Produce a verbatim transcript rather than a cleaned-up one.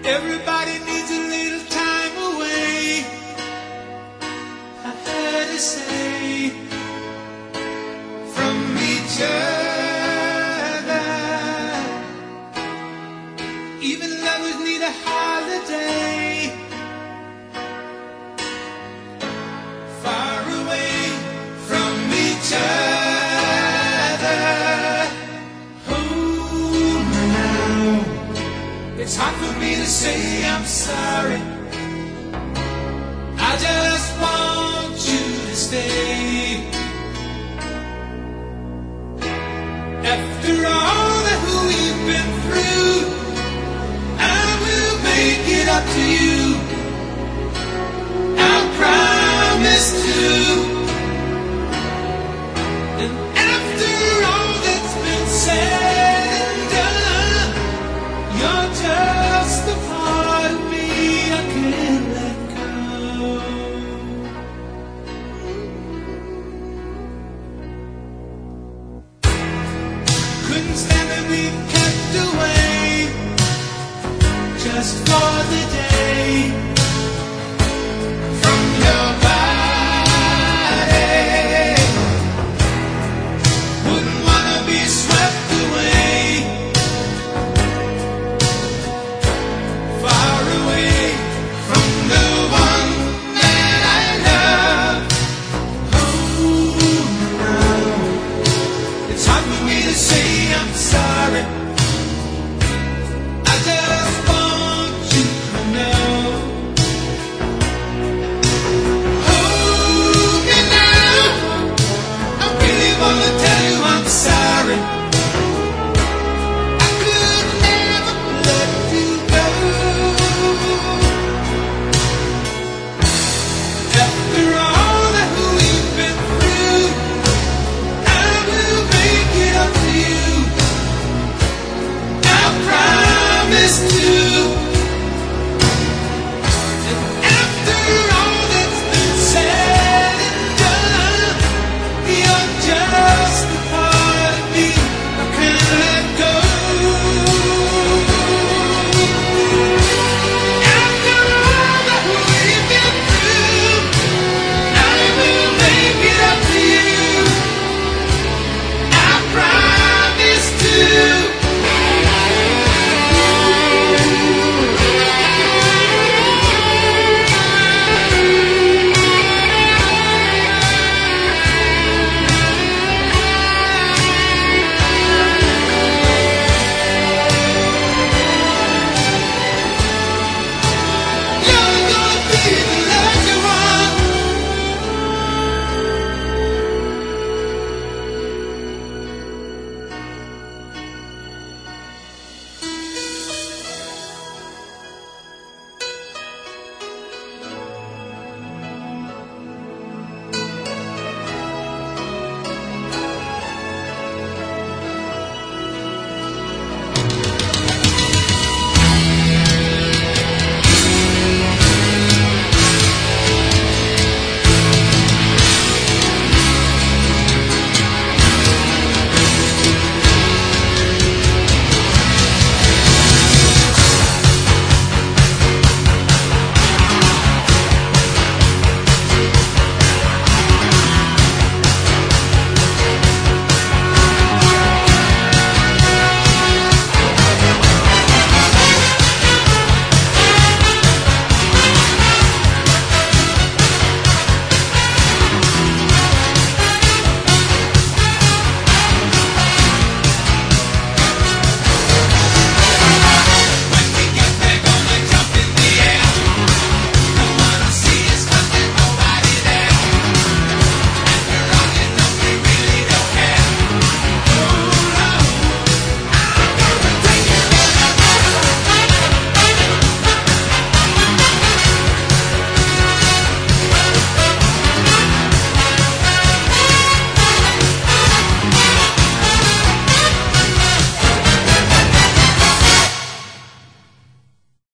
Everybody needs a little time away, I heard her say, from each other. Even lovers need a holiday, far away from each other. Oh, now it's hard for me to say I'm sorry. I just want you to stay. After all that we've been through, I will make it up to you. I promise to. And after all that's been said and done, you're just a part of me I can't let go. Couldn't stand to be kept away just for the day from your body. Wouldn't wanna be swept away, far away from the one that I love. Oh, now it's hard for me to say I'm sorry.